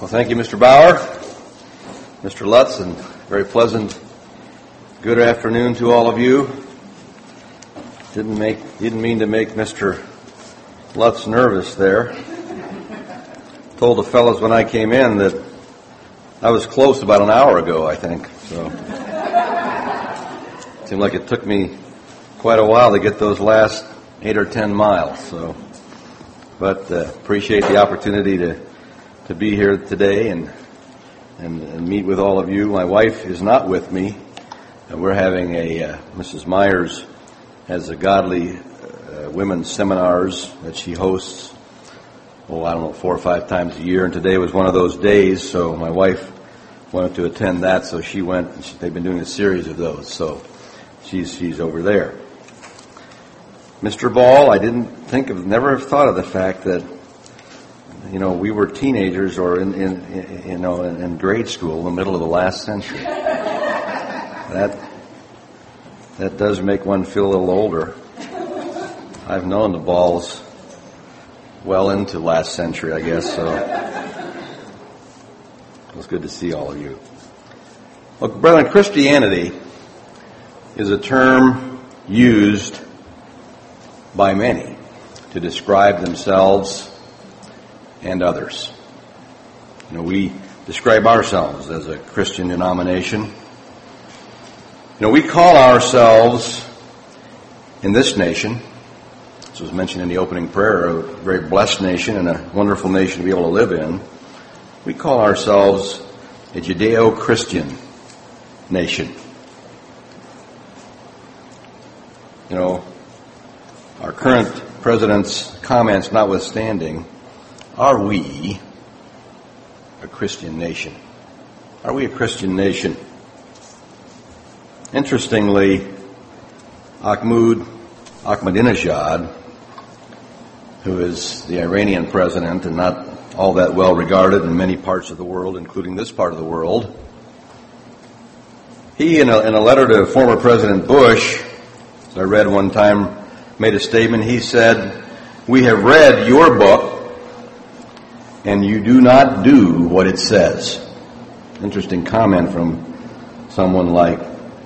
Well, thank you, Mr. Bauer, Mr. Lutz, and very pleasant good afternoon to all of you. Didn't mean to make Mr. Lutz nervous there. Told the fellows when I came in that I was close about an hour ago, I think. So it seemed like it took me quite a while to get those last 8 or 10 miles. But appreciate the opportunity to be here today and meet with all of you. My wife is not with me. We're having Mrs. Myers has a godly women's seminars that she hosts, 4 or 5 times a year, and today was one of those days, so my wife wanted to attend that, so she went. They've been doing a series of those, so she's over there. Mr. Ball, I never have thought of the fact that, we were teenagers or in grade school in the middle of the last century. That does make one feel a little older. I've known the Balls well into last century, I guess, so it was good to see all of you. Well, brethren, Christianity is a term used by many to describe themselves and others. We describe ourselves as a Christian denomination. We call ourselves in this nation, as was mentioned in the opening prayer, a very blessed nation and a wonderful nation to be able to live in. We call ourselves a Judeo-Christian nation. Our current president's comments notwithstanding, are we a Christian nation? Are we a Christian nation? Interestingly, Ahmadinejad, who is the Iranian president and not all that well regarded in many parts of the world, including this part of the world, he, in a letter to former President Bush, as I read one time, made a statement. He said, "We have read your book, and you do not do what it says." Interesting comment from someone like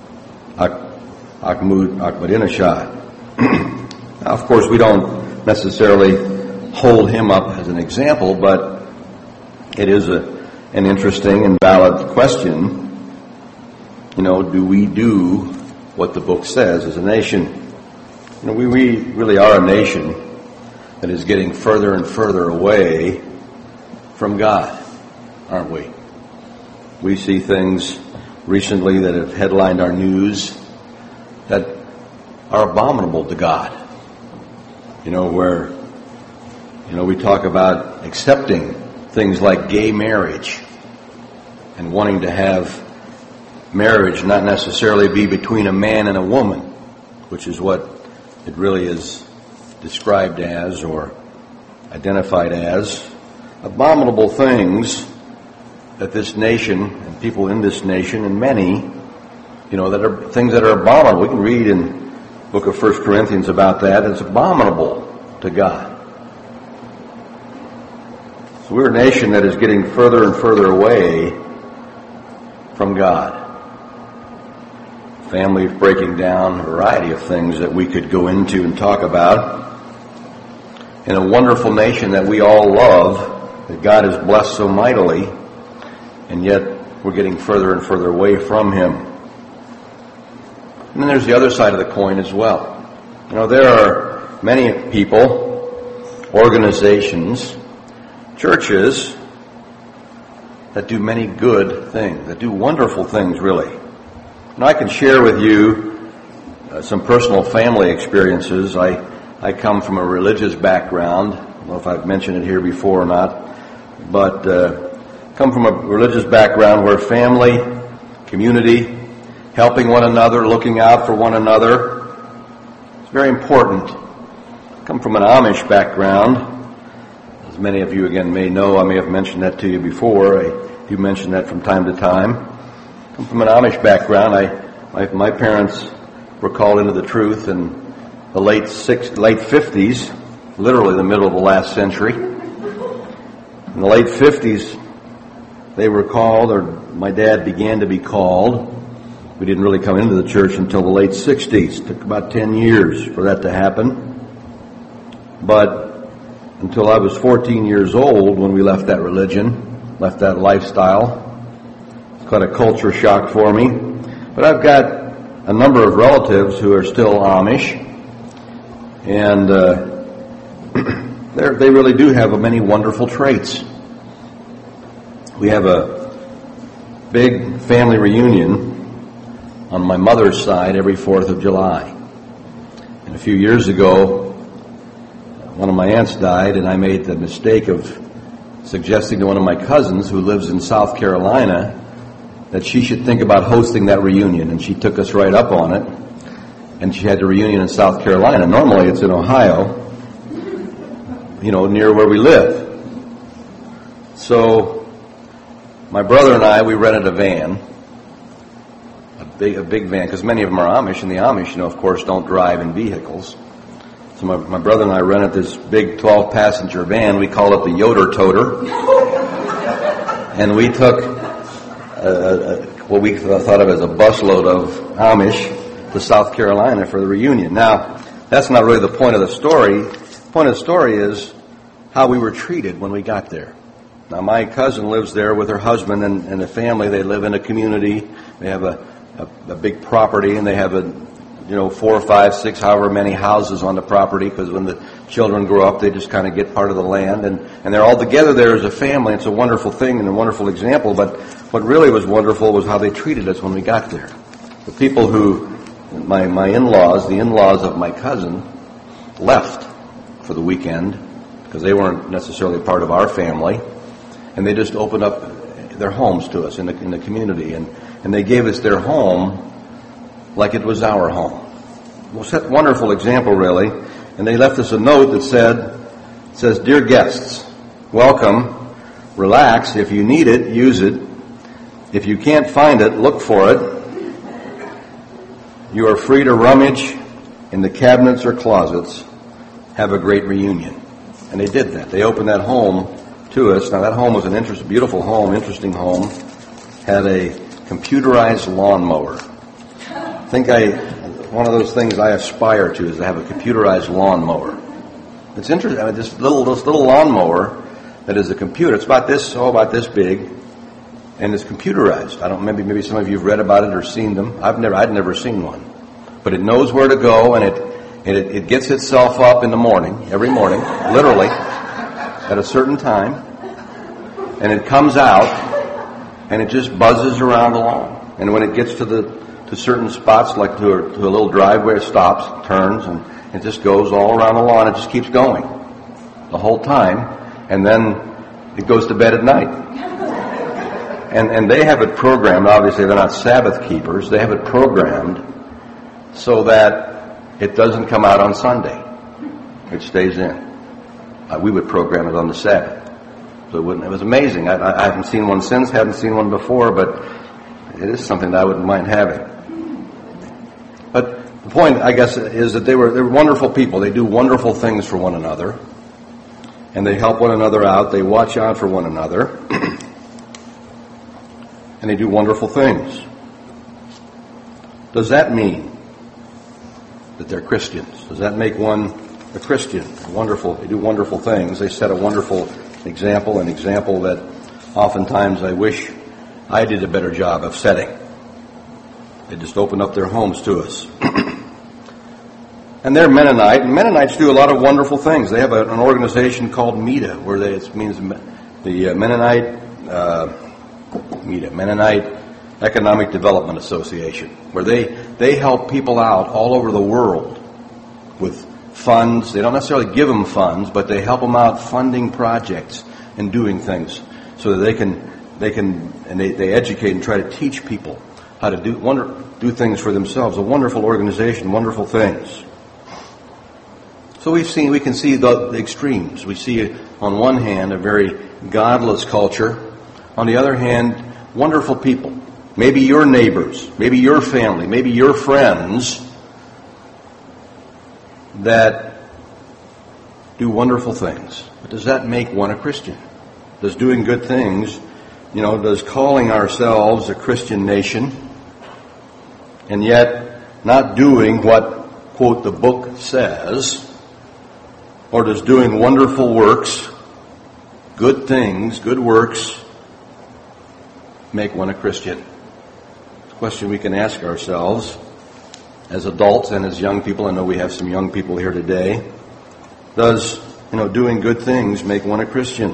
Ahmadinejad. Now, of course, we don't necessarily hold him up as an example, but it is an interesting and valid question. Do we do what the book says as a nation? We really are a nation that is getting further and further away from God, aren't we? We see things recently that have headlined our news that are abominable to God. Where, we talk about accepting things like gay marriage and wanting to have marriage not necessarily be between a man and a woman, which is what it really is described as or identified as. Abominable things that this nation and people in this nation and many, that are things that are abominable. We can read in the book of 1 Corinthians about that. It's abominable to God. So we're a nation that is getting further and further away from God. Family breaking down, a variety of things that we could go into and talk about. In a wonderful nation that we all love, that God has blessed so mightily, and yet we're getting further and further away from Him. And then there's the other side of the coin as well. There are many people, organizations, churches that do many good things, that do wonderful things, really. And I can share with you some personal family experiences. I come from a religious background. I don't know if I've mentioned it here before or not, but come from a religious background where family, community, helping one another, looking out for one another, it's very important. I come from an Amish background. As many of you again may know, I may have mentioned that to you before. I do mention that from time to time. I come from an Amish background. My parents were called into the truth in the late 50s, literally the middle of the last century. In the late 50s, they were called, or my dad began to be called. We didn't really come into the church until the late 60s. It took about 10 years for that to happen. But until I was 14 years old when we left that religion, left that lifestyle, it's quite a culture shock for me. But I've got a number of relatives who are still Amish, and they really do have many wonderful traits. We have a big family reunion on my mother's side every 4th of July. And a few years ago, one of my aunts died, and I made the mistake of suggesting to one of my cousins who lives in South Carolina that she should think about hosting that reunion, and she took us right up on it. And she had the reunion in South Carolina. Normally it's in Ohio, near where we live. So my brother and I, we rented a van, a big van, because many of them are Amish, and the Amish, of course, don't drive in vehicles. So my brother and I rented this big 12-passenger van. We call it the Yoder Toter. And we took what we thought of as a busload of Amish to South Carolina for the reunion. Now, that's not really the point of the story. The point of the story is how we were treated when we got there. Now, my cousin lives there with her husband and the family. They live in a community. They have a big property, and they have 4, 5, 6, however many houses on the property, because when the children grow up, they just kind of get part of the land, and they're all together there as a family. It's a wonderful thing and a wonderful example, but what really was wonderful was how they treated us when we got there. The people who, my in-laws, the in-laws of my cousin, left for the weekend, because they weren't necessarily part of our family, and they just opened up their homes to us in the community, and they gave us their home like it was our home. Well, it's a wonderful example, really. And they left us a note that says, "Dear guests, welcome. Relax. If you need it, use it. If you can't find it, look for it. You are free to rummage in the cabinets or closets. Have a great reunion." And they did that. They opened that home to us. Now, that home was an beautiful home, interesting home. Had a computerized lawnmower. One of those things I aspire to is to have a computerized lawnmower. It's interesting. This little lawnmower that is a computer. It's about this big, and it's computerized. Maybe some of you have read about it or seen them. I'd never seen one, but it knows where to go, and it gets itself up in the morning, every morning, literally, at a certain time, and it comes out, and it just buzzes around the lawn. And when it gets to certain spots, like to a little driveway, it stops, turns, and it just goes all around the lawn. It just keeps going the whole time, and then it goes to bed at night. And they have it programmed. Obviously, they're not Sabbath keepers. They have it programmed so that it doesn't come out on Sunday. It stays in. We would program it on the Sabbath. So it was amazing. I haven't seen one since, haven't seen one before, but it is something that I wouldn't mind having. But the point, I guess, is that they were wonderful people. They do wonderful things for one another, and they help one another out. They watch out for one another, and they do wonderful things. Does that mean that they're Christians? Does that make one a Christian? They do wonderful things. They set a wonderful example, an example that oftentimes I wish I did a better job of setting. They just opened up their homes to us. And they're Mennonite, and Mennonites do a lot of wonderful things. They have an organization called MEDA, where it means the Mennonite Economic Development Association, where they help people out all over the world with funds. They don't necessarily give them funds, but they help them out funding projects and doing things so that they educate and try to teach people how to do things for themselves. A wonderful organization, wonderful things. So we can see the extremes. We see, on one hand, a very godless culture. On the other hand, wonderful people. Maybe your neighbors, maybe your family, maybe your friends that do wonderful things. But does that make one a Christian? Does doing good things Does calling ourselves a Christian nation and yet not doing what, quote, the book says, or does doing wonderful works, good things, good works, make one a Christian? It's a question we can ask ourselves as adults and as young people. I know we have some young people here today. Does, doing good things make one a Christian?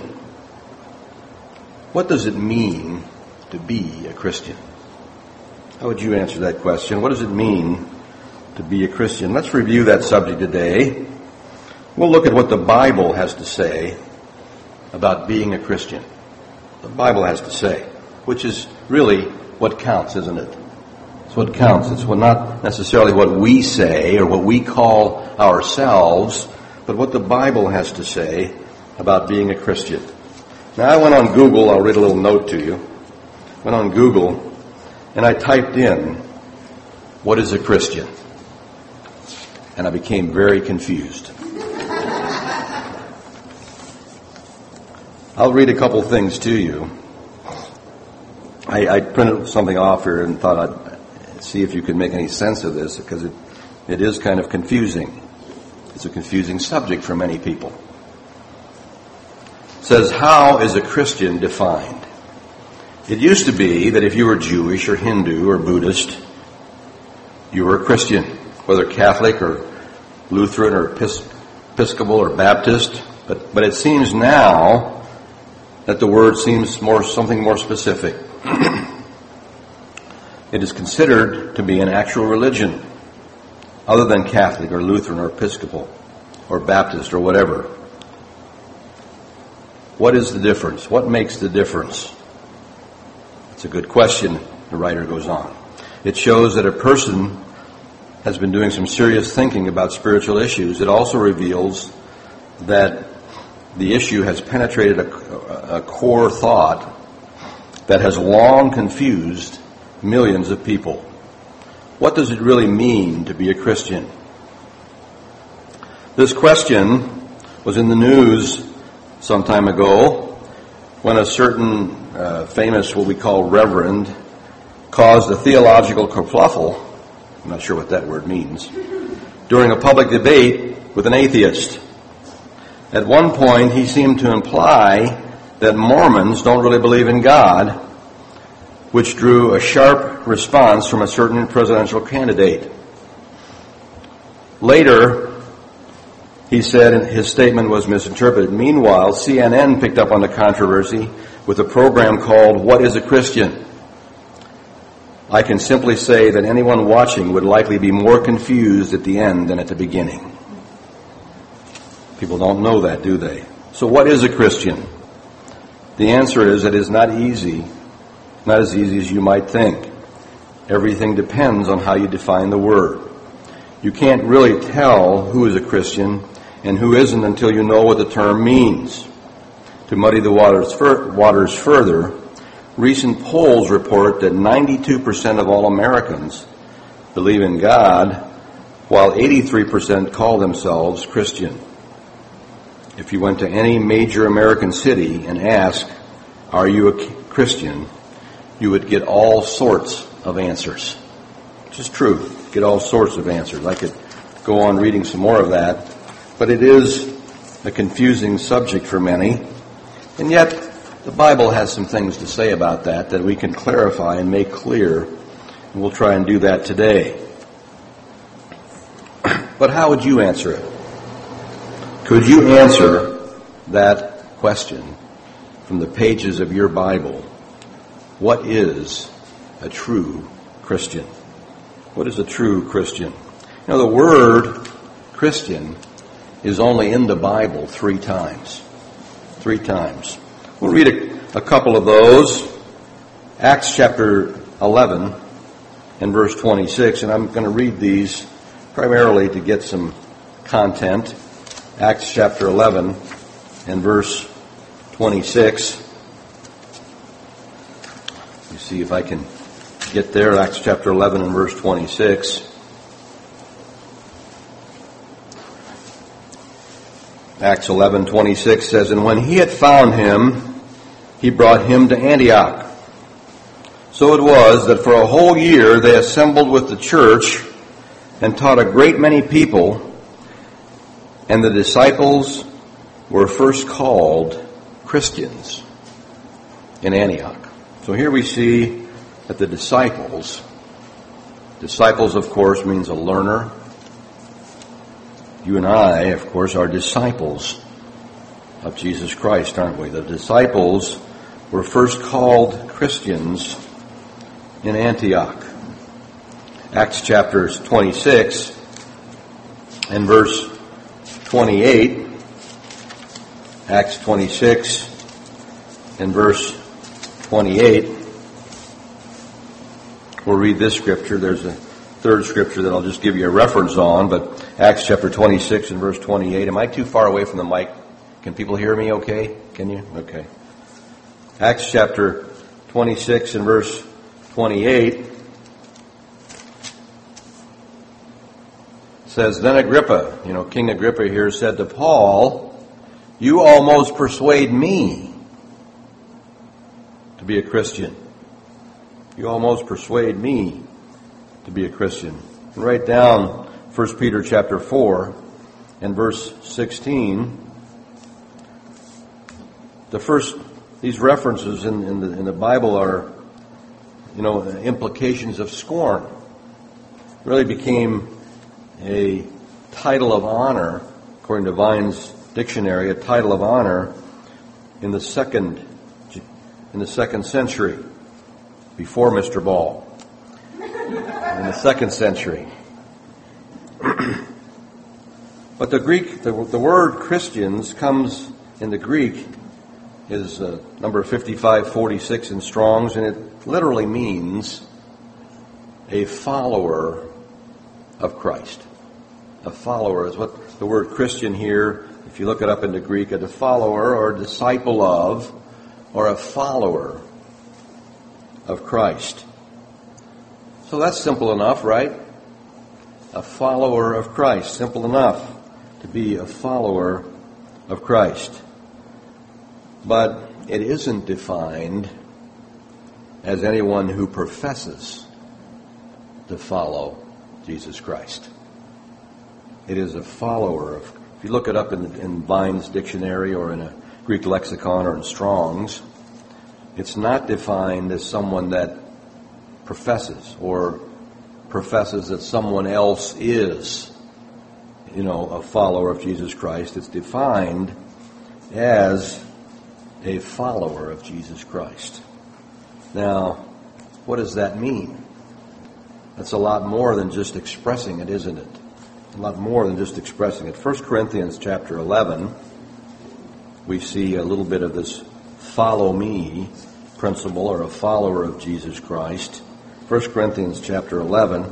What does it mean to be a Christian? How would you answer that question? What does it mean to be a Christian? Let's review that subject today. We'll look at what the Bible has to say about being a Christian. The Bible has to say, which is really what counts, isn't it? It's what counts. It's not necessarily what we say or what we call ourselves, but what the Bible has to say about being a Christian. Now, I went on Google. I'll read a little note to you. Went on Google, and I typed in, what is a Christian? And I became very confused. I'll read a couple things to you. I printed something off here and thought I'd see if you could make any sense of this, because it is kind of confusing. It's a confusing subject for many people. It says, how is a Christian defined? It used to be that if you were Jewish or Hindu or Buddhist, you were a Christian, whether Catholic or Lutheran or Episcopal or Baptist. But it seems now that the word seems something more specific. It is considered to be an actual religion other than Catholic or Lutheran or Episcopal or Baptist or whatever. What is the difference? What makes the difference? It's a good question, the writer goes on. It shows that a person has been doing some serious thinking about spiritual issues. It also reveals that the issue has penetrated a core thought that has long confused millions of people. What does it really mean to be a Christian? This question was in the news some time ago when a certain famous, what we call reverend, caused a theological kerfuffle, I'm not sure what that word means, during a public debate with an atheist. At one point, he seemed to imply that Mormons don't really believe in God, which drew a sharp response from a certain presidential candidate. Later, he said his statement was misinterpreted. Meanwhile, CNN picked up on the controversy with a program called What is a Christian? I can simply say that anyone watching would likely be more confused at the end than at the beginning. People don't know that, do they? So what is a Christian? The answer is it is not easy, not as easy as you might think. Everything depends on how you define the word. You can't really tell who is a Christian and who isn't until you know what the term means. To muddy the waters further, recent polls report that 92% of all Americans believe in God, while 83% call themselves Christian. If you went to any major American city and asked, are you a Christian, you would get all sorts of answers. Which is true. Get all sorts of answers. I could go on reading some more of that. But it is a confusing subject for many. And yet, the Bible has some things to say about that we can clarify and make clear. And we'll try and do that today. But how would you answer it? Could you answer that question from the pages of your Bible? What is a true Christian? What is a true Christian? The word Christian is only in the Bible 3 times. 3 times. We'll read a couple of those. Acts chapter 11 and verse 26, and I'm going to read these primarily to get some content. Acts chapter 11 and verse 26. You see if I can get there. Acts chapter 11 and verse 26. Acts 11:26 says, and when he had found him, he brought him to Antioch. So it was that for a whole year they assembled with the church and taught a great many people, and the disciples were first called Christians in Antioch. So here we see that the disciples, of course, means a learner. You and I, of course, are disciples of Jesus Christ, aren't we? The disciples were first called Christians in Antioch. Acts chapter 26 and verse 28. Acts 26 and verse 28. We'll read this scripture. There's a third scripture that I'll just give you a reference on, but Acts chapter 26 and verse 28. Am I too far away from the mic? Can people hear me okay? Can you? Okay. Acts chapter 26 and verse 28 says, Then Agrippa, King Agrippa here, said to Paul, You almost persuade me to be a Christian. You almost persuade me to be a Christian. And write down 1 Peter chapter 4 and verse 16. These references in the Bible are, implications of scorn. It really became a title of honor, according to Vine's dictionary, a title of honor in the second century, before Mr. Ball, in the second century. But the word Christians comes in the Greek is number 5546 in Strong's, and it literally means a follower of Christ. A follower is what the word Christian here, if you look it up into Greek, a follower or a disciple of, or a follower of Christ. So that's simple enough, right? A follower of Christ. Simple enough to be a follower of Christ. But it isn't defined as anyone who professes to follow Jesus Christ. It is a follower of, if you look it up in Vine's dictionary or in a Greek lexicon or in Strong's, it's not defined as someone that professes or professes that someone else is, a follower of Jesus Christ. It's defined as a follower of Jesus Christ. Now, what does that mean? That's a lot more than just expressing it, isn't it? A lot more than just expressing it. 1 Corinthians chapter 11, we see a little bit of this follow me principle, or a follower of Jesus Christ. 1 Corinthians chapter 11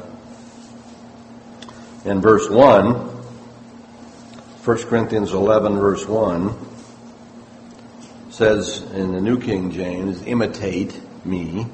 and verse 1. 1 Corinthians 11 verse 1 says in the New King James, imitate me.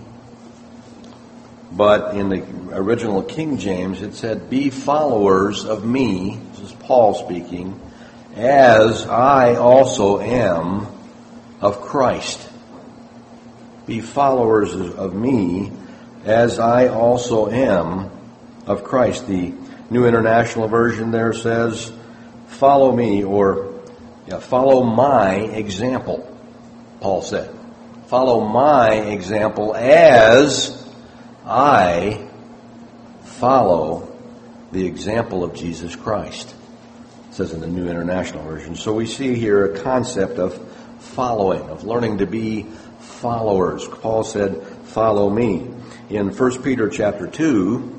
But in the original King James, it said, be followers of me, this is Paul speaking, as I also am of Christ. Be followers of me, as I also am of Christ. The New International Version there says, follow me, or follow my example, Paul said. Follow my example as I follow the example of Jesus Christ, it says in the New International Version. So we see here a concept of following, of learning to be followers. Paul said, follow me. In 1 Peter chapter 2,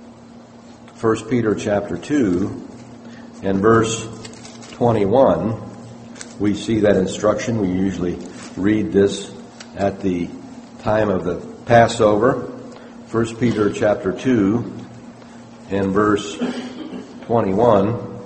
and verse 21, we see that instruction. We usually read this at the time of the Passover. 1 Peter chapter 2 and verse 21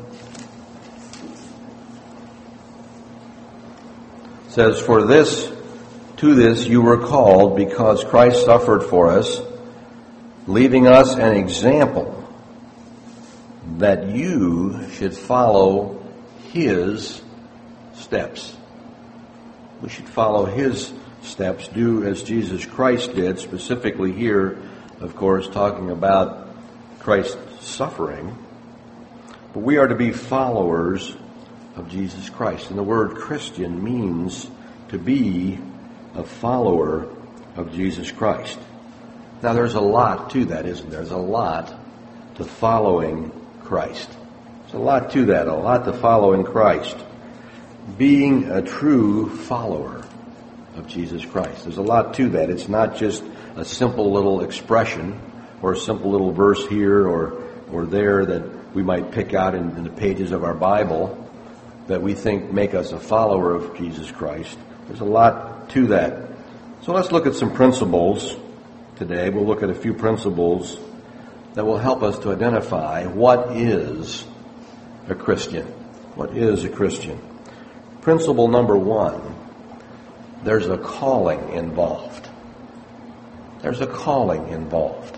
says, For to this you were called, because Christ suffered for us, leaving us an example that you should follow his steps. We should follow his steps. Do as Jesus Christ did, specifically here, of course, talking about Christ's suffering. But we are to be followers of Jesus Christ. And the word Christian means to be a follower of Jesus Christ. Now, there's a lot to that, isn't there? There's a lot to following Christ. There's a lot to that, a lot to following Christ. Being a true follower of Jesus Christ. There's a lot to that. It's not just a simple little expression or a simple little verse here or there that we might pick out in the pages of our Bible that we think make us a follower of Jesus Christ. There's a lot to that. So let's look at some principles today. We'll look at a few principles that will help us to identify what is a Christian. What is a Christian? Principle number one, there's a calling involved. There's a calling involved.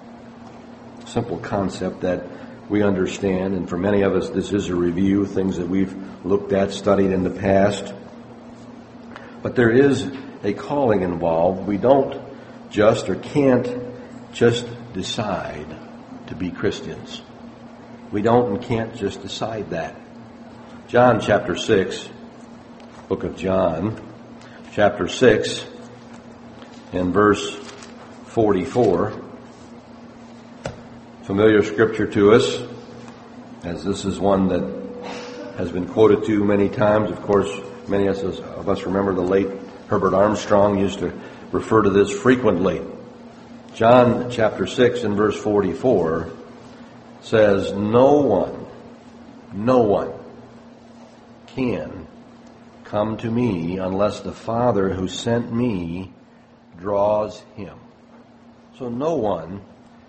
Simple concept that we understand, and for many of us this is a review, things that we've looked at, studied in the past. But there is a calling involved. We don't just or can't just decide to be Christians. We don't and can't just decide that. John chapter 6, book of John, chapter 6 and verse 44. Familiar scripture to us, as this is one that has been quoted to many times. Of course, many of us remember the late Herbert Armstrong used to refer to this frequently. John chapter 6 and verse 44 says, no one can come to me unless the Father who sent me draws him. So no one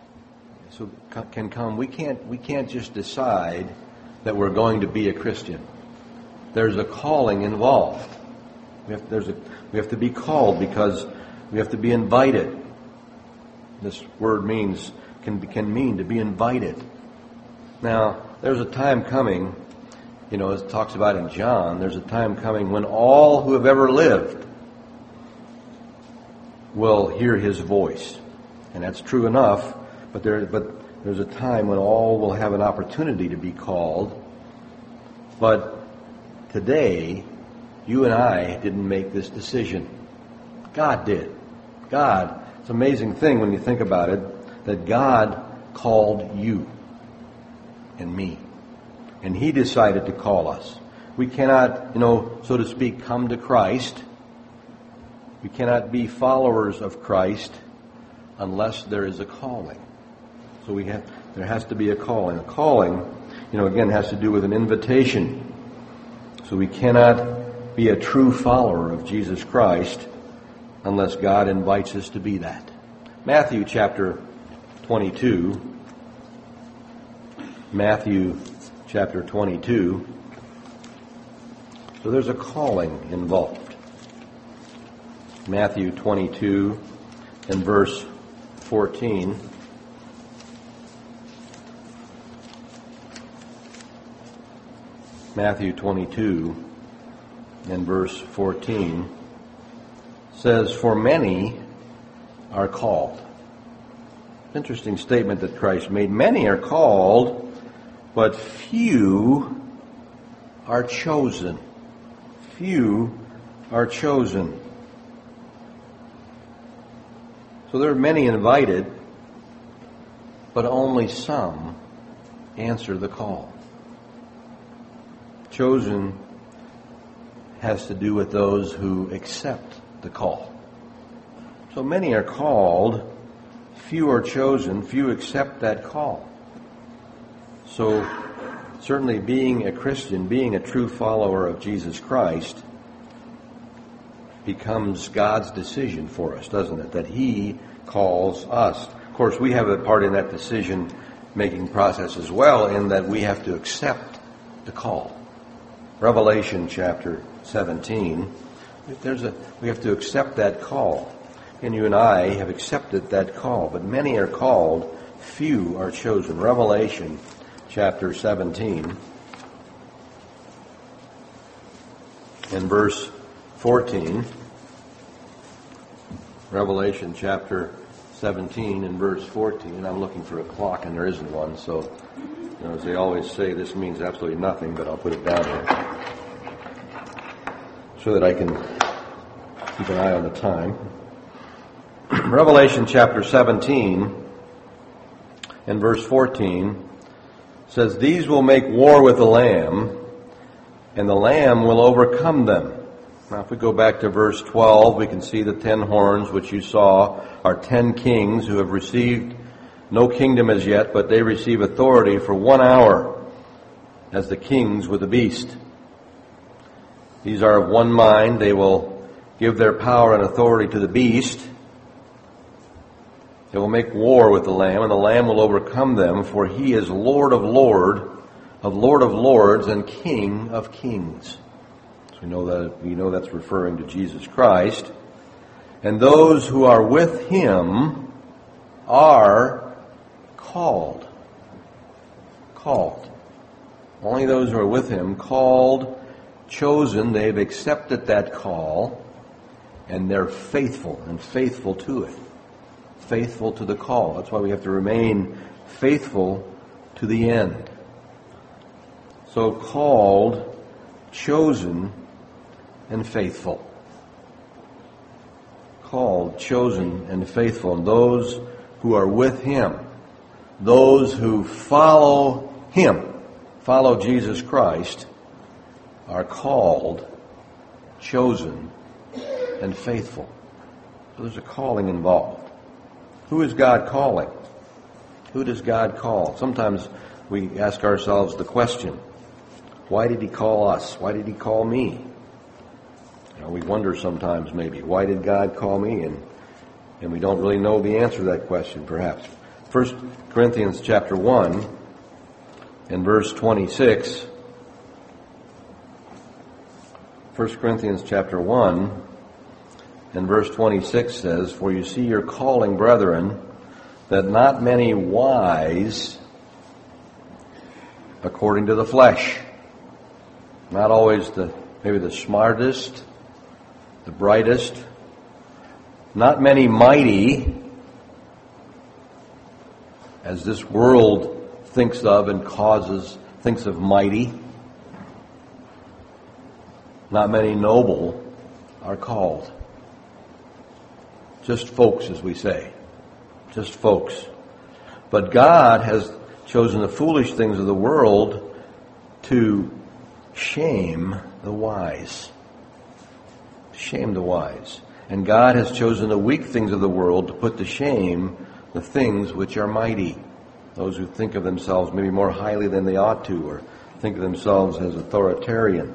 can come. We can't just decide that we're going to be a Christian. There's a calling involved. We have to be called because we have to be invited. This word can mean to be invited. Now, there's a time coming, as it talks about in John, there's a time coming when all who have ever lived will hear his voice. And that's true enough, but there's a time when all will have an opportunity to be called. But today, you and I didn't make this decision. God did. God. It's an amazing thing when you think about it, that God called you and me. And he decided to call us. We cannot, so to speak, come to Christ. We cannot be followers of Christ unless there is a calling. So there has to be a calling. A calling, again, has to do with an invitation. So we cannot be a true follower of Jesus Christ unless God invites us to be that. Matthew chapter 22. Matthew chapter 22. So there's a calling involved. Matthew 22 and verse 14. Matthew 22 and verse 14 says, for many are called. Interesting statement that Christ made. Many are called, but few are chosen. Few are chosen. So there are many invited, but only some answer the call. Chosen has to do with those who accept the call. So many are called, few are chosen, few accept that call. So certainly being a Christian, being a true follower of Jesus Christ, becomes God's decision for us, doesn't it? That he calls us. Of course, we have a part in that decision-making process as well, in that we have to accept the call. Revelation chapter 17, we have to accept that call. And you and I have accepted that call. But many are called, few are chosen. Revelation chapter 17 and verse 14. Revelation chapter 17 and verse 14. I'm looking for a clock and there isn't one, so as they always say, this means absolutely nothing, but I'll put it down here so that I can keep an eye on the time. Revelation chapter 17 and verse 14 says, "These will make war with the Lamb, and the Lamb will overcome them." Now, if we go back to verse 12, we can see the 10 horns, which you saw, are 10 kings who have received no kingdom as yet, but they receive authority for 1 hour as the kings with the beast. These are of one mind. They will give their power and authority to the beast. They will make war with the Lamb, and the Lamb will overcome them, for he is Lord of lords, and King of kings. So we know that's referring to Jesus Christ. And those who are with him are called. Called. Only those who are with him, called, chosen, they've accepted that call, and they're faithful, and faithful to it. Faithful to the call. That's why we have to remain faithful to the end. So called, chosen, and faithful. Called, chosen, and faithful. And those who are with him, those who follow him, follow Jesus Christ, are called, chosen, and faithful. So there's a calling involved. Who is God calling? Who does God call? Sometimes we ask ourselves the question, why did he call us? Why did he call me? We wonder sometimes maybe, why did God call me? And we don't really know the answer to that question, perhaps. 1 Corinthians chapter 1 and verse 26. 1 Corinthians chapter 1 and verse 26 says, "For you see your calling, brethren, that not many wise according to the flesh," not always maybe the smartest, the brightest, not many mighty, as this world thinks of and thinks of mighty, not many noble are called. Just folks, as we say. Just folks. But God has chosen the foolish things of the world to shame the wise. Shame the wise. And God has chosen the weak things of the world to put to shame the things which are mighty. Those who think of themselves maybe more highly than they ought to, or think of themselves as authoritarian.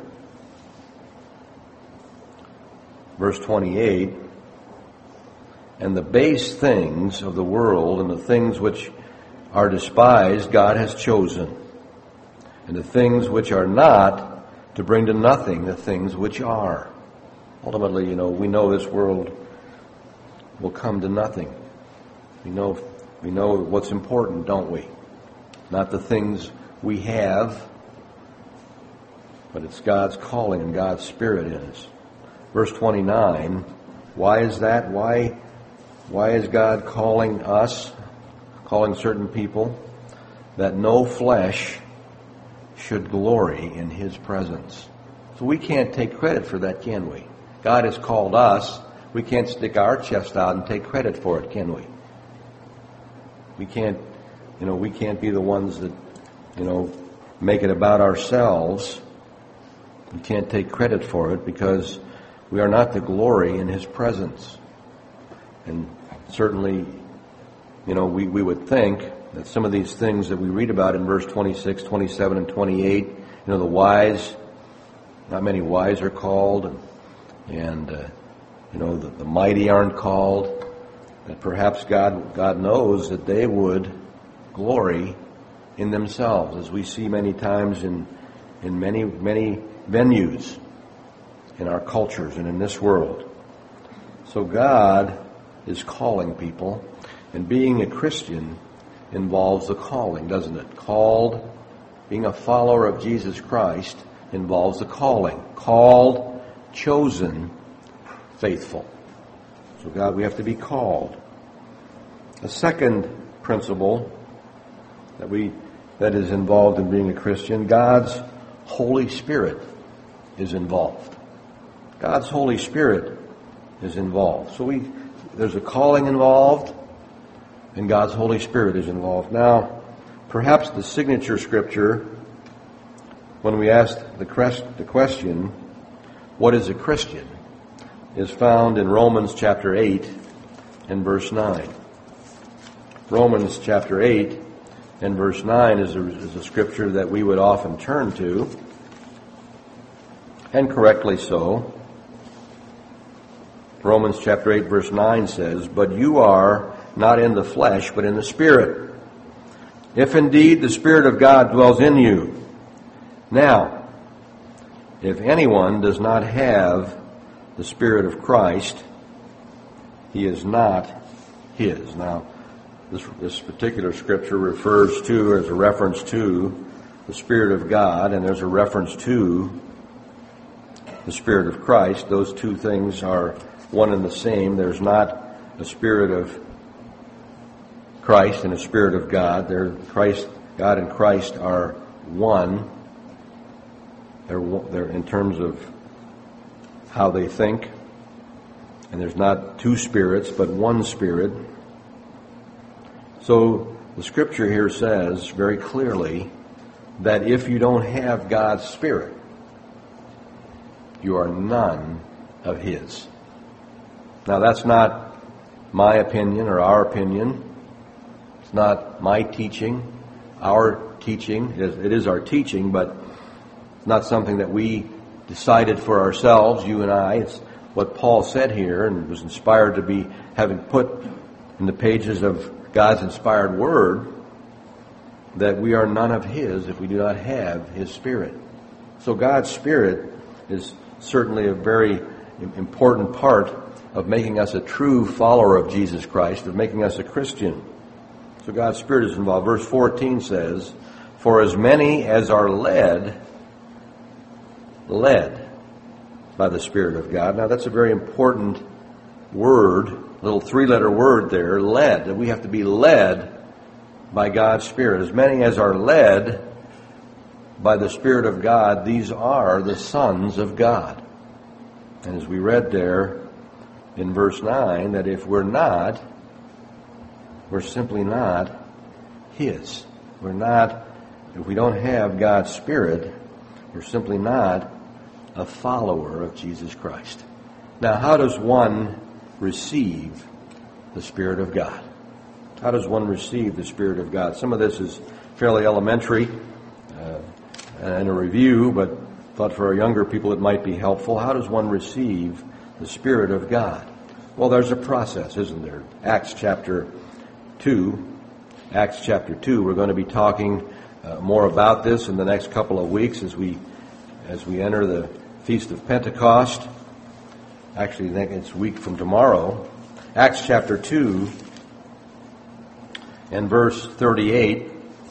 Verse 28, "And the base things of the world and the things which are despised God has chosen, and the things which are not to bring to nothing the things which are." Ultimately, we know this world will come to nothing. We know what's important, don't we? Not the things we have, but it's God's calling and God's Spirit in us. Verse 29, why is that? Why is God calling us, calling certain people? That no flesh should glory in his presence. So we can't take credit for that, can we? God has called us. We can't stick our chest out and take credit for it, can we? We can't be the ones that, make it about ourselves. We can't take credit for it because we are not the glory in his presence. And certainly, we would think that some of these things that we read about in verse 26, 27, and 28, the wise, not many wise are called, and the mighty aren't called, that perhaps God knows that they would glory in themselves, as we see many times in many venues in our cultures and in this world. So God is calling people, and being a Christian involves the calling, doesn't it? Called, being a follower of Jesus Christ involves the calling. Called, chosen, faithful. So God, we have to be called. A second principle that is involved in being a Christian, God's Holy Spirit is involved. God's Holy Spirit is involved. So there's a calling involved, and God's Holy Spirit is involved. Now, perhaps the signature scripture, when we ask the question, what is a Christian, is found in Romans chapter 8 and verse 9. Romans chapter 8 and verse 9 is a scripture that we would often turn to, and correctly so. Romans chapter 8 verse 9 says, "But you are not in the flesh, but in the Spirit, if indeed the Spirit of God dwells in you. Now, if anyone does not have the Spirit of Christ, he is not his." Now, this particular scripture refers to, as a reference to, the Spirit of God, and there's a reference to the Spirit of Christ. Those two things are one and the same. There's not a Spirit of Christ and a Spirit of God. God and Christ are one. They're in terms of how they think. And there's not two spirits, but one Spirit. So the scripture here says very clearly that if you don't have God's Spirit, you are none of His. Now that's not my opinion or our opinion. It's not my teaching, our teaching. It is our teaching, but it's not something that we decided for ourselves, you and I. It's what Paul said here and was inspired to be having put in the pages of God's inspired word, that we are none of His if we do not have His Spirit. So God's Spirit is certainly a very important part of making us a true follower of Jesus Christ, of making us a Christian. So God's Spirit is involved. Verse 14 says, "For as many as are led by the Spirit of God." Now that's a very important word, little three-letter word there, led. That we have to be led by God's Spirit. As many as are led by the Spirit of God, these are the sons of God. And as we read there in verse 9, that if we're not, we're simply not His. If we don't have God's Spirit, we're simply not a follower of Jesus Christ. Now, how does one receive the Spirit of God? How does one receive the Spirit of God? Some of this is fairly elementary and a review, but thought for our younger people it might be helpful. How does one receive the Spirit of God? Well, there's a process, isn't there? Acts chapter 2. We're going to be talking more about this in the next couple of weeks as we enter the Feast of Pentecost. Actually, I think it's a week from tomorrow. Acts chapter 2 and verse 38.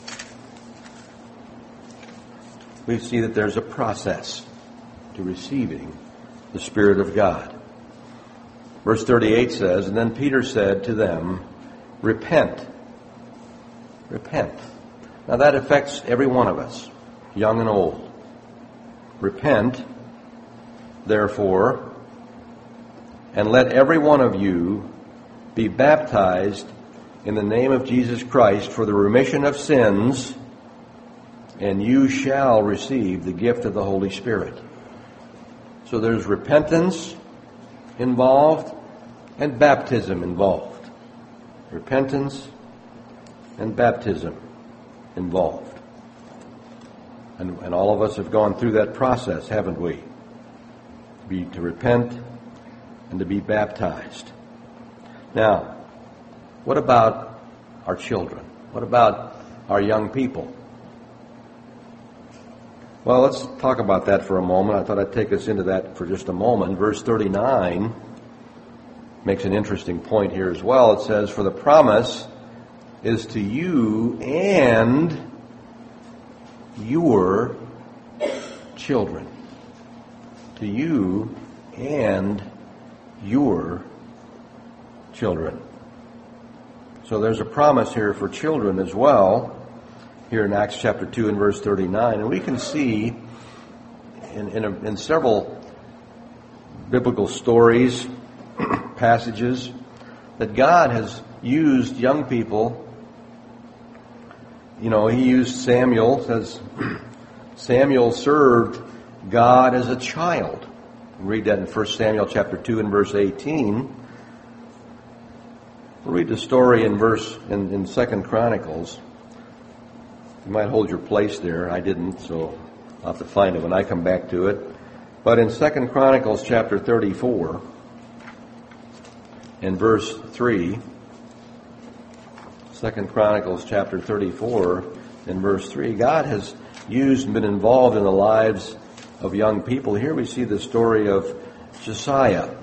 We see that there's a process to receiving the Spirit of God. Verse 38 says, "And then Peter said to them, Repent. Repent." Now that affects every one of us, young and old. "Repent, therefore, and let every one of you be baptized in the name of Jesus Christ for the remission of sins, and you shall receive the gift of the Holy Spirit." So there's repentance involved and baptism involved. Repentance and baptism involved. And all of us have gone through that process, haven't we? To repent and to be baptized. Now, what about our children? What about our young people? Well, let's talk about that for a moment. I thought I'd take us into that for just a moment. Verse 39 makes an interesting point here as well. It says, "For the promise is to you and your children." To you and your children. So there's a promise here for children as well, here in Acts chapter 2 and verse 39. And we can see in several biblical stories, passages, that God has used young people. You know, he used Samuel. Says Samuel served God as a child. We read that in 1 Samuel chapter 2 and verse 18. We'll read the story in 2 Chronicles. You might hold your place there. I didn't, so I'll have to find it when I come back to it. But in 2 Chronicles chapter 34 and verse 3, 2 Chronicles chapter 34 and verse 3, God has used and been involved in the lives of young people. Here we see the story of Josiah.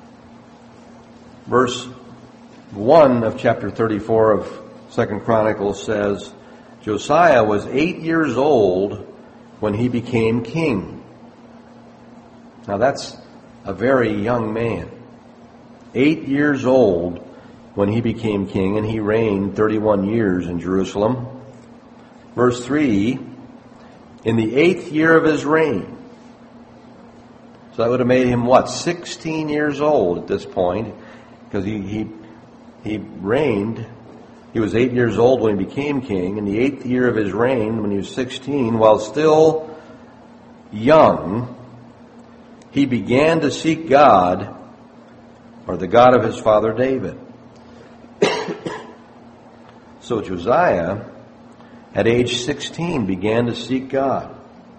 Verse 1 of chapter 34 of 2 Chronicles says, Josiah was 8 years old when he became king. Now that's a very young man. 8 years old when he became king, and he reigned 31 years in Jerusalem. Verse 3, in the 8th year of his reign. So that would have made him, 16 years old at this point, because he reigned. He was 8 years old when he became king. In the 8th year of his reign, when he was 16, while still young, he began to seek God, or the God of his father David. So Josiah, at age 16, began to seek God.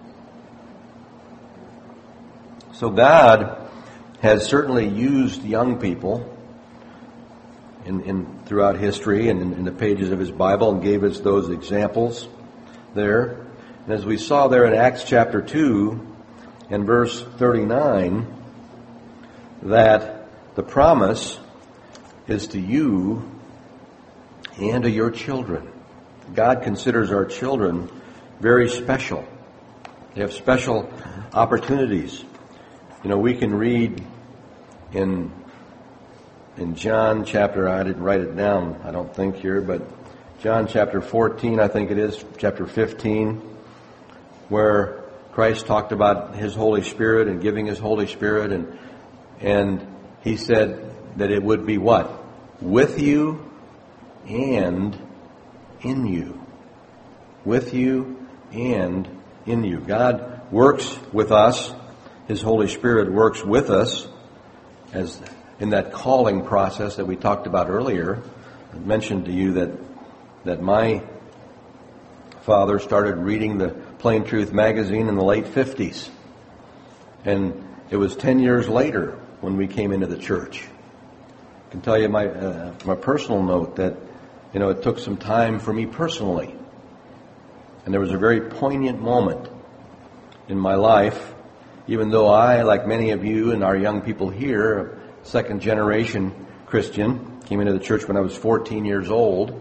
So God has certainly used young people throughout history and in the pages of his Bible, and gave us those examples there. And as we saw there in Acts chapter 2 and verse 39, that the promise is to you and to your children. God considers our children very special. They have special opportunities. You know, we can read in John chapter, I didn't write it down, I don't think here, but John chapter 14, I think it is, chapter 15, where Christ talked about His Holy Spirit and giving His Holy Spirit, and He said that it would be what? With you and in you. With you and in you. God works with us. His Holy Spirit works with us as in that calling process that we talked about earlier. I mentioned to you that my father started reading the Plain Truth magazine in the late 50s. And it was 10 years later when we came into the church. I can tell you my personal note that, you know, it took some time for me personally. And there was a very poignant moment in my life, even though I, like many of you and our young people here, second generation Christian, came into the church when I was 14 years old.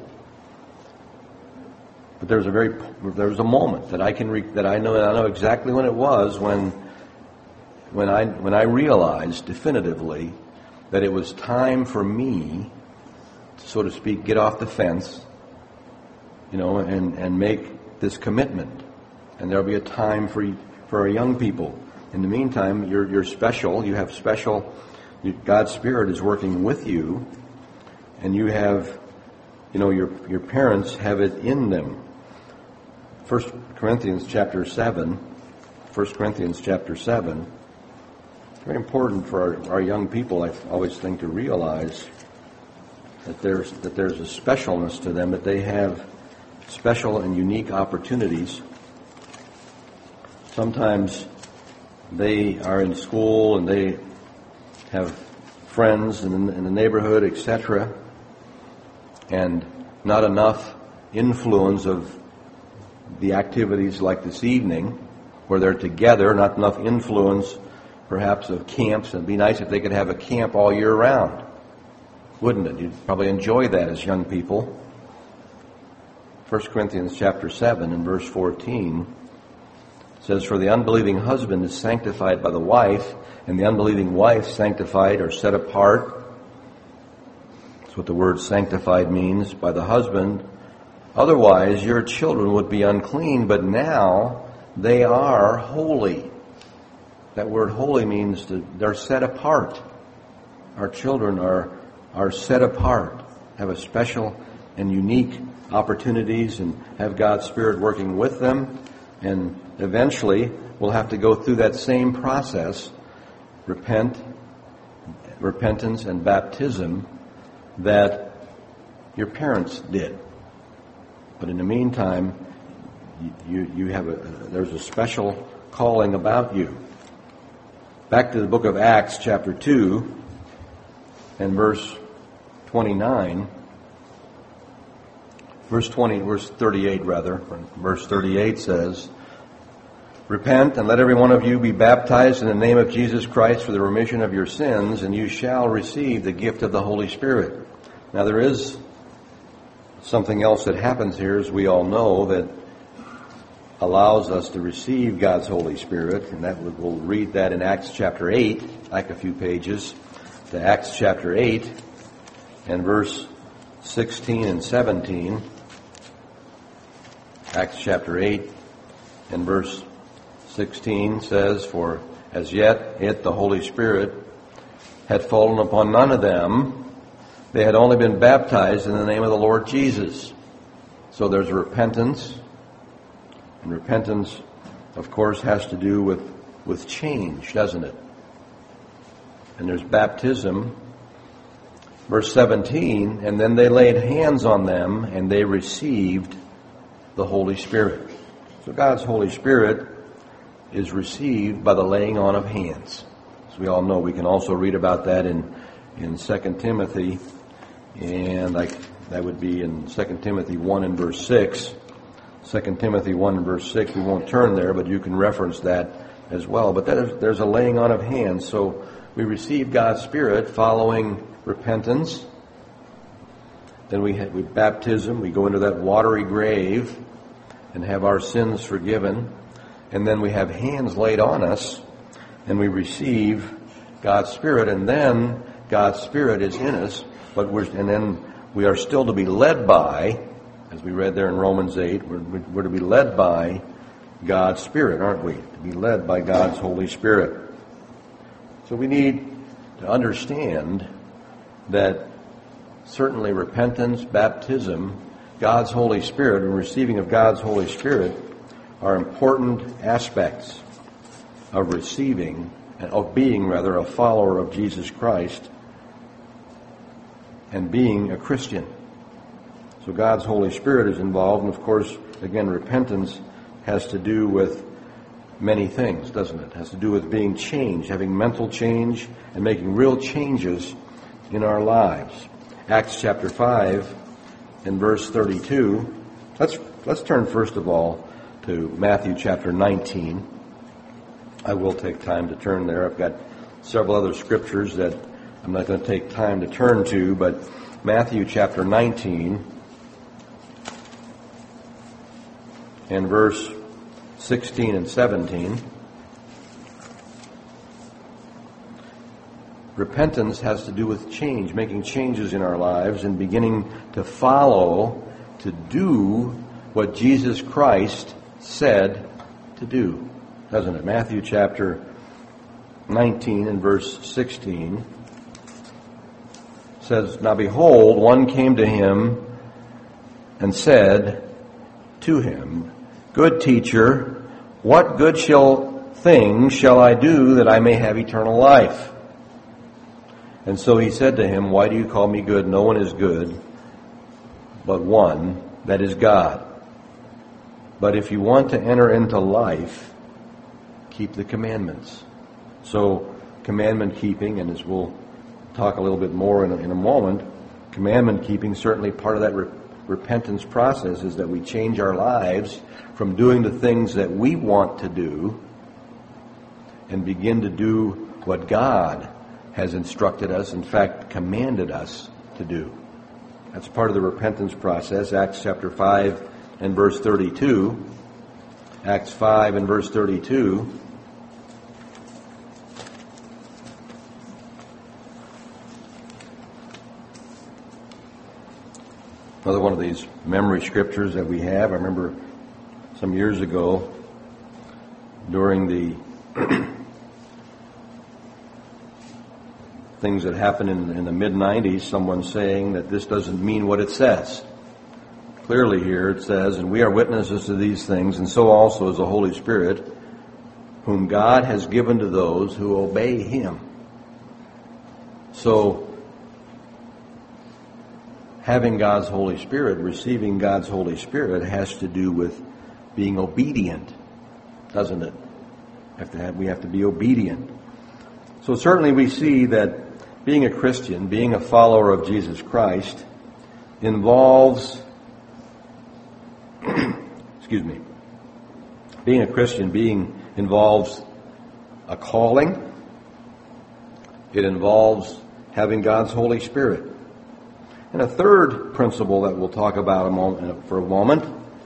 But there was a moment that I know exactly when it was when I realized definitively that it was time for me to, so to speak, get off the fence, you know, and make this commitment. And there'll be a time for our young people. In the meantime, you're special. You have special. God's Spirit is working with you, and you have, you know, your parents have it in them. 1 Corinthians chapter 7. Very important for our young people, I always think, to realize that there's a specialness to them, that they have special and unique opportunities. Sometimes they are in school and they have friends in the neighborhood, etc., and not enough influence of the activities like this evening, where they're together, not enough influence perhaps of camps. It'd be nice if they could have a camp all year round, wouldn't it? You'd probably enjoy that as young people. 1 Corinthians chapter 7 and verse 14 says, for the unbelieving husband is sanctified by the wife, and the unbelieving wife sanctified or set apart That's what the word sanctified means, by the husband. Otherwise, your children would be unclean, but now they are holy. That word holy means they're set apart. Our children are set apart, have a special and unique opportunities, and have God's Spirit working with them. And eventually, we'll have to go through that same process, repentance and baptism, that your parents did. But in the meantime, there's a special calling about you. Back to the book of Acts, chapter 2, and verse 29. Verse 38 rather. Verse 38 says, "Repent and let every one of you be baptized in the name of Jesus Christ for the remission of your sins, and you shall receive the gift of the Holy Spirit." Now there is something else that happens here, as we all know, that allows us to receive God's Holy Spirit, and we'll read that in Acts chapter 8, back a few pages, to Acts chapter 8, and verse 16 and 17. Acts chapter 8 and verse 16 says, "For as yet it, the Holy Spirit, had fallen upon none of them. They had only been baptized in the name of the Lord Jesus." So there's repentance. And repentance, of course, has to do with change, doesn't it? And there's baptism. Verse 17, "And then they laid hands on them, and they received the Holy Spirit." So God's Holy Spirit is received by the laying on of hands. As we all know, we can also read about that in 2 Timothy, and that would be in 2 Timothy 1 and verse 6. 2 Timothy 1 and verse 6, we won't turn there, but you can reference that as well. But there's a laying on of hands. So we receive God's Spirit following repentance. Then we baptism. We go into that watery grave and have our sins forgiven. And then we have hands laid on us, and we receive God's Spirit. And then God's Spirit is in us, and then we are still to be led by, as we read there in Romans 8, we're to be led by God's Spirit, aren't we? To be led by God's Holy Spirit. So we need to understand that certainly repentance, baptism, God's Holy Spirit, and receiving of God's Holy Spirit are important aspects of receiving, of being rather, a follower of Jesus Christ and being a Christian. So God's Holy Spirit is involved, and of course, again, repentance has to do with many things, doesn't it? It has to do with being changed, having mental change, and making real changes in our lives. Acts chapter 5 and verse 32. Let's turn first of all to Matthew chapter 19. I will take time to turn there. I've got several other scriptures that I'm not going to take time to turn to, but Matthew chapter 19 and verse 16 and 17. Repentance has to do with change, making changes in our lives and beginning to follow, to do what Jesus Christ said to do, doesn't it? Matthew chapter 19 and verse 16 says, "Now behold, one came to him and said to him, 'Good teacher, what good thing shall I do that I may have eternal life?' And so he said to him, 'Why do you call me good? No one is good but one, that is God. But if you want to enter into life, keep the commandments.'" So commandment keeping, and as we'll talk a little bit more in a moment, commandment keeping, certainly part of that repentance process is that we change our lives from doing the things that we want to do and begin to do what God has instructed us, in fact, commanded us to do. That's part of the repentance process. Acts chapter 5 and verse 32. Acts 5 and verse 32. Another one of these memory scriptures that we have. I remember some years ago during the things that happened in the mid-90s, someone saying that this doesn't mean what it says. Clearly here it says, and we are witnesses to these things, and so also is the Holy Spirit, whom God has given to those who obey Him. So, having God's Holy Spirit, receiving God's Holy Spirit, has to do with being obedient, doesn't it? We have to be obedient. So certainly we see that being a Christian, being a follower of Jesus Christ, involves, being a Christian, involves a calling. It involves having God's Holy Spirit. And a third principle that we'll talk about for a moment,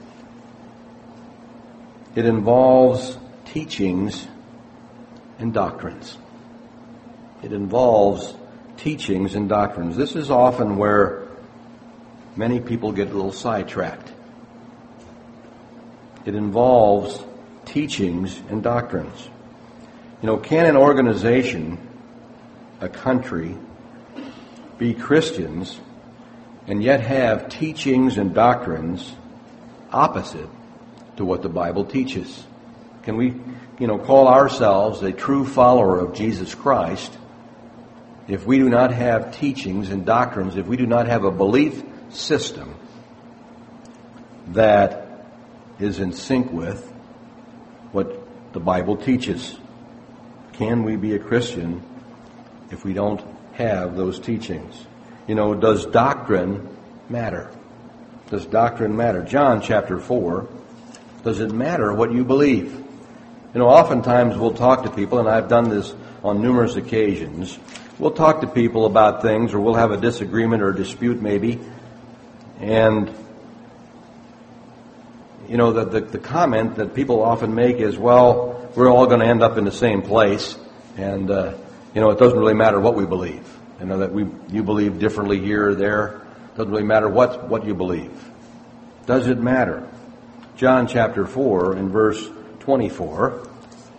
it involves teachings and doctrines. It involves teachings and doctrines. This is often where many people get a little sidetracked. It involves teachings and doctrines. Can an organization, a country, be Christians and yet have teachings and doctrines opposite to what the Bible teaches? Can we, call ourselves a true follower of Jesus Christ if we do not have teachings and doctrines, if we do not have a belief system that is in sync with what the Bible teaches? Can we be a Christian if we don't have those teachings? Does doctrine matter? Does doctrine matter? John chapter 4, does it matter what you believe? Oftentimes we'll talk to people, and I've done this on numerous occasions. We'll talk to people about things, or we'll have a disagreement or a dispute maybe, and the comment that people often make is, well, we're all going to end up in the same place, and it doesn't really matter what we believe. That you believe differently here or there. It doesn't really matter what you believe. Does it matter? John chapter 4 and verse 24.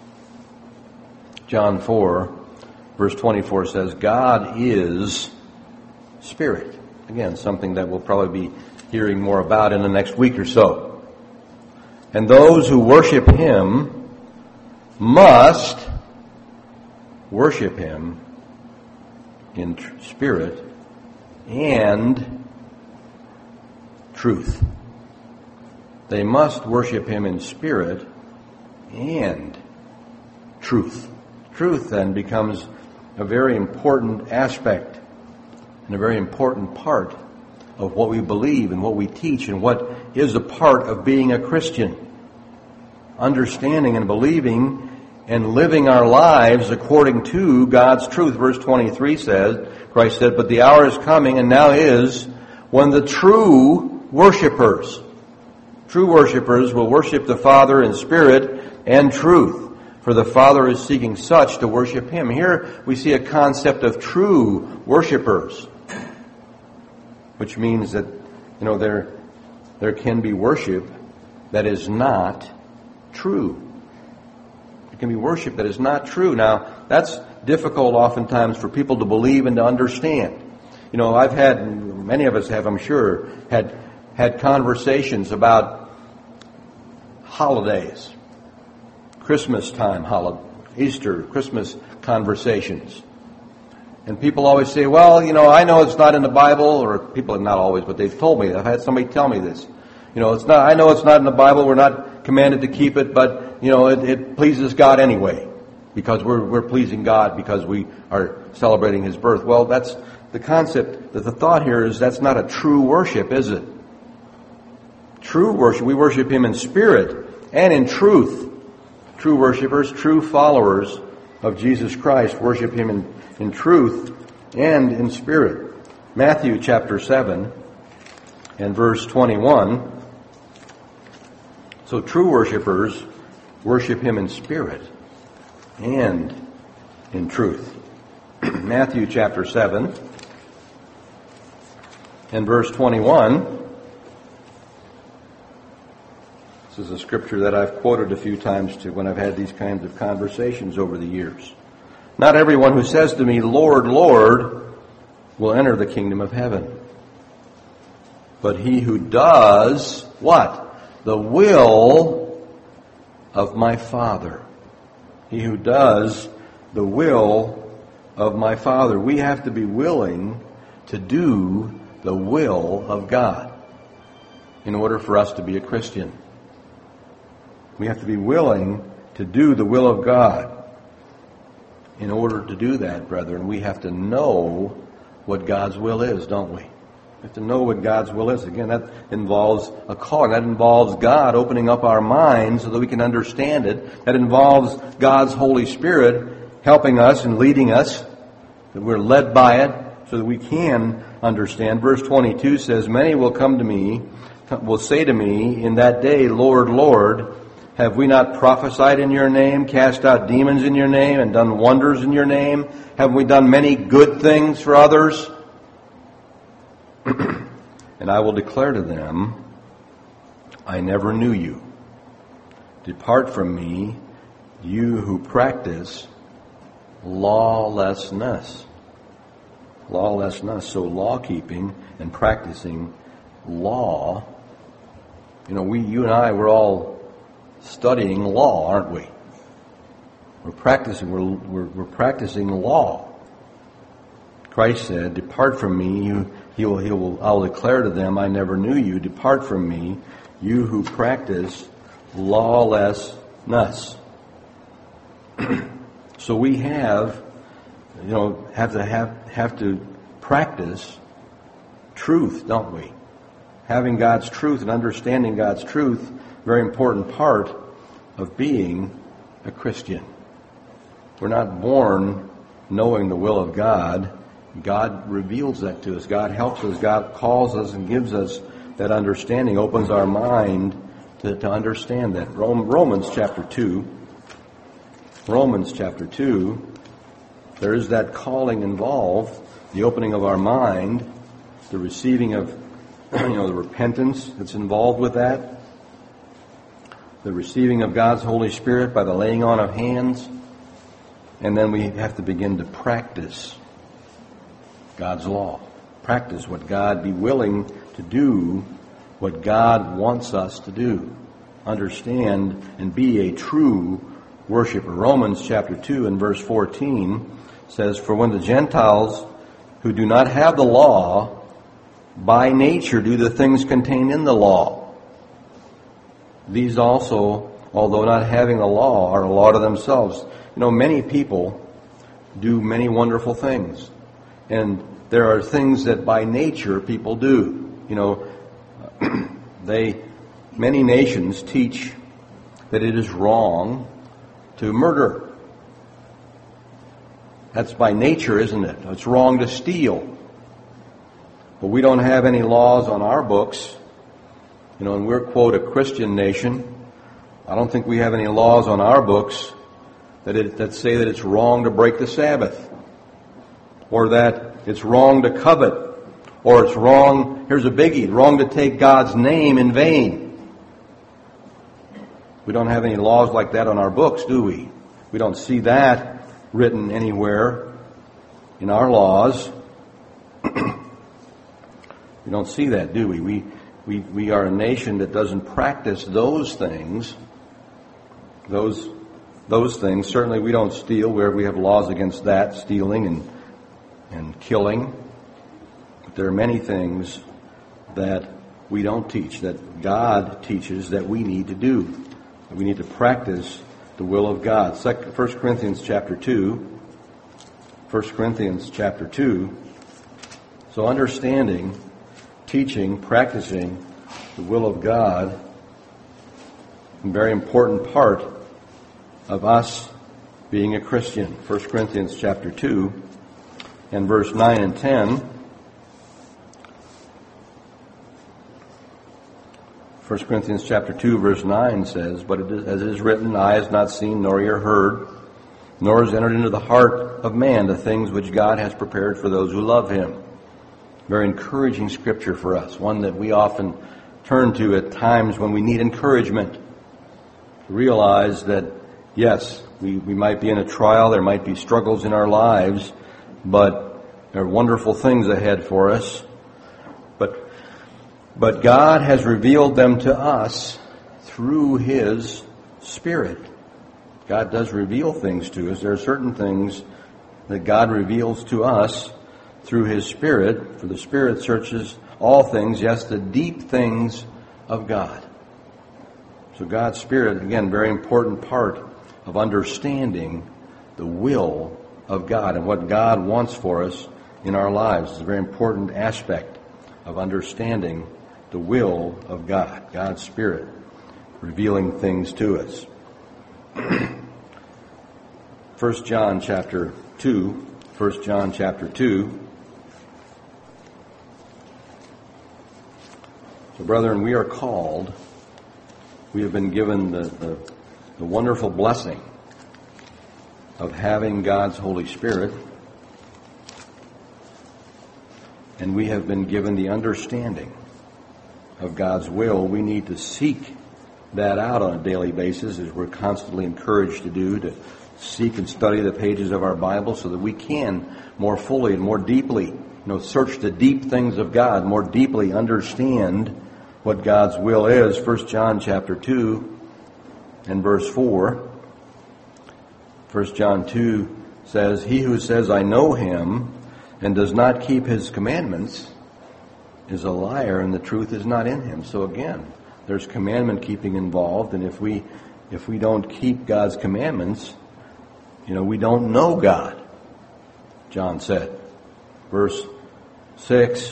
John 4 verse 24 says, God is Spirit. Again, something that we'll probably be hearing more about in the next week or so. And those who worship Him must worship Him in spirit and truth. They must worship Him in spirit and truth. Truth then becomes a very important aspect and a very important part of what we believe and what we teach and what is a part of being a Christian. Understanding and believing and living our lives according to God's truth. Verse 23 says, Christ said, but the hour is coming and now is when the true worshipers will worship the Father in spirit and truth. For the Father is seeking such to worship Him. Here we see a concept of true worshipers, which means that, there can be worship that is not true. It can be worship that is not true. Now, that's difficult oftentimes for people to believe and to understand. I've had, many of us have, I'm sure, had conversations about holidays, Christmas time, Easter, Christmas conversations. And people always say, well, I know it's not in the Bible, or people, not always, but they've told me, I've had somebody tell me this. I know it's not in the Bible, we're not commanded to keep it, but, it pleases God anyway, because we're pleasing God because we are celebrating His birth. Well, that's the concept, that the thought here is that's not a true worship, is it? True worship, we worship Him in spirit and in truth. True worshipers, true followers of Jesus Christ worship Him in truth and in spirit. Matthew chapter 7 and verse 21. So true worshipers worship Him in spirit and in truth. Matthew chapter 7 and verse 21. This is a scripture that I've quoted a few times to when I've had these kinds of conversations over the years. Not everyone who says to me, Lord, Lord, will enter the kingdom of heaven. But he who does, what? The will of my Father. He who does the will of my Father. We have to be willing to do the will of God in order for us to be a Christian. We have to be willing to do the will of God. In order to do that, brethren, we have to know what God's will is, don't we? We have to know what God's will is. Again, that involves a calling. That involves God opening up our minds so that we can understand it. That involves God's Holy Spirit helping us and leading us, that we're led by it so that we can understand. Verse 22 says, many will come to me, will say to me in that day, Lord, Lord, have we not prophesied in your name, cast out demons in your name, and done wonders in your name? Haven't we done many good things for others? And I will declare to them, I never knew you. Depart from me, you who practice lawlessness. Lawlessness. So law-keeping and practicing law. You and I, we're all studying law, aren't we? We're practicing law. Christ said, depart from me, I'll declare to them, I never knew you. Depart from me, you who practice lawlessness. So we have to practice truth, don't we? Having God's truth and understanding God's truth, very important part of being a Christian. We're not born knowing the will of God. God reveals that to us. God helps us. God calls us and gives us that understanding, opens our mind to understand that. Romans chapter 2, there is that calling involved, the opening of our mind, the receiving of the repentance that's involved with that, the receiving of God's Holy Spirit by the laying on of hands, and then we have to begin to practice God's law. Practice what God, be willing to do what God wants us to do. Understand and be a true worshiper. Romans chapter 2 and verse 14 says, for when the Gentiles who do not have the law by nature do the things contained in the law, these also, although not having the law, are a law to themselves. Many people do many wonderful things. And there are things that by nature people do. Many nations teach that it is wrong to murder. That's by nature, isn't it? It's wrong to steal. But we don't have any laws on our books. And we're, quote, a Christian nation. I don't think we have any laws on our books that say that it's wrong to break the Sabbath, or that it's wrong to covet, or it's wrong, here's a biggie, wrong to take God's name in vain. We don't have any laws like that on our books, do we? We don't see that written anywhere in our laws. We don't see that, do we? We are a nation that doesn't practice those things. Those things. Certainly we don't steal, where we have laws against that, stealing and killing. But there are many things that we don't teach, that God teaches that we need to do. That we need to practice the will of God. 1 Corinthians chapter 2. 1 Corinthians chapter 2. So understanding, teaching, practicing the will of God, a very important part of us being a Christian. 1 Corinthians chapter 2 and verse 9 and 10. 1 Corinthians chapter 2 verse 9 says, but as it is written, eye has not seen nor ear heard, nor has entered into the heart of man the things which God has prepared for those who love him. Very encouraging scripture for us, one that we often turn to at times when we need encouragement. realize that, yes, we might be in a trial, there might be struggles in our lives, but there are wonderful things ahead for us. But God has revealed them to us through His Spirit. God does reveal things to us. There are certain things that God reveals to us through His Spirit, for the Spirit searches all things, yes, the deep things of God. So God's Spirit, again, very important part of understanding the will of God and what God wants for us in our lives. It's a very important aspect of understanding the will of God, God's Spirit, revealing things to us. 1 John chapter 2. So, brethren, we are called, we have been given the wonderful blessing of having God's Holy Spirit, and we have been given the understanding of God's will. We need to seek that out on a daily basis, as we're constantly encouraged to do, to seek and study the pages of our Bible so that we can more fully and more deeply, search the deep things of God, more deeply understand what God's will is. 1 John chapter 2 and verse 4. 1 John 2 says, "He who says, 'I know Him,' and does not keep His commandments is a liar, and the truth is not in him." So again, there's commandment keeping involved, and if we don't keep God's commandments, we don't know God, John said. Verse 6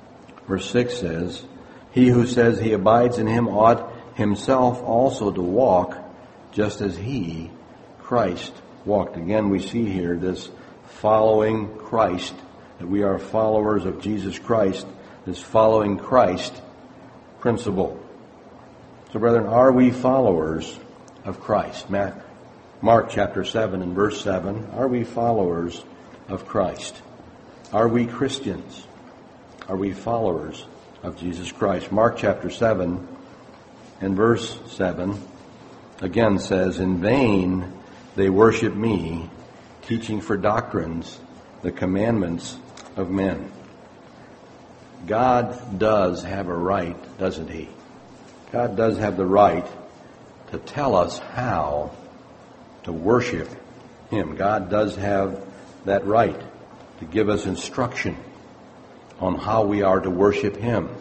says, "He who says he abides in Him ought himself also to walk just as He, Christ, walked." Again, we see here this following Christ, that we are followers of Jesus Christ, this following Christ principle. So, brethren, are we followers of Christ? Mark chapter 7 and verse 7. Are we followers of Christ? Are we Christians? Are we followers of Jesus Christ? Mark chapter 7 and verse 7 again says, "In vain they worship me, teaching for doctrines the commandments of men." God does have a right, doesn't He? God does have the right to tell us how to worship Him. God does have that right to give us instruction on how we are to worship Him.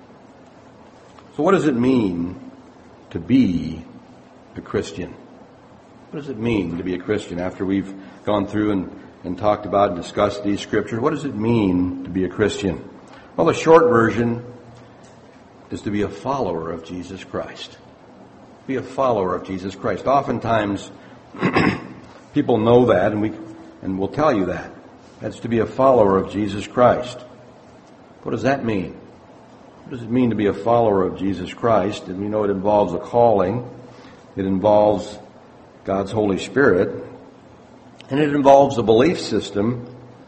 So what does it mean to be a Christian? What does it mean to be a Christian? After we've gone through and talked about and discussed these scriptures, what does it mean to be a Christian? Well, the short version is to be a follower of Jesus Christ. Be a follower of Jesus Christ. Oftentimes, people know that, and will tell you that. That's to be a follower of Jesus Christ. What does that mean? What does it mean to be a follower of Jesus Christ? And we know it involves a calling. It involves God's Holy Spirit. And it involves a belief system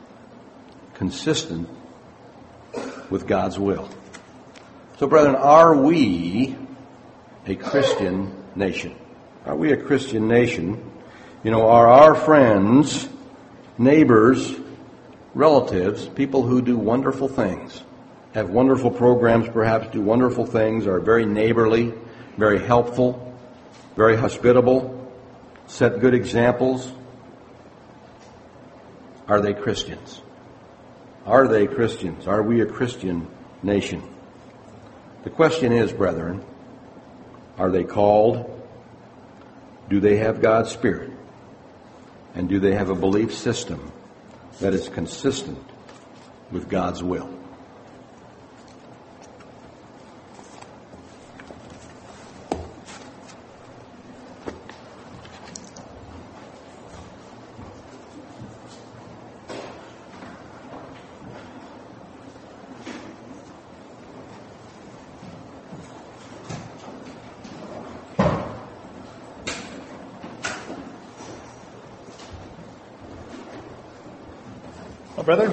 consistent with God's will. So, brethren, are we a Christian nation? Are we a Christian nation? Are our friends, neighbors, relatives, people who do wonderful things, have wonderful programs, perhaps do wonderful things, are very neighborly, very helpful, very hospitable, set good examples? Are they Christians? Are they Christians? Are we a Christian nation? The question is, brethren, are they called? Do they have God's Spirit? And do they have a belief system that is consistent with God's will? Well, brother,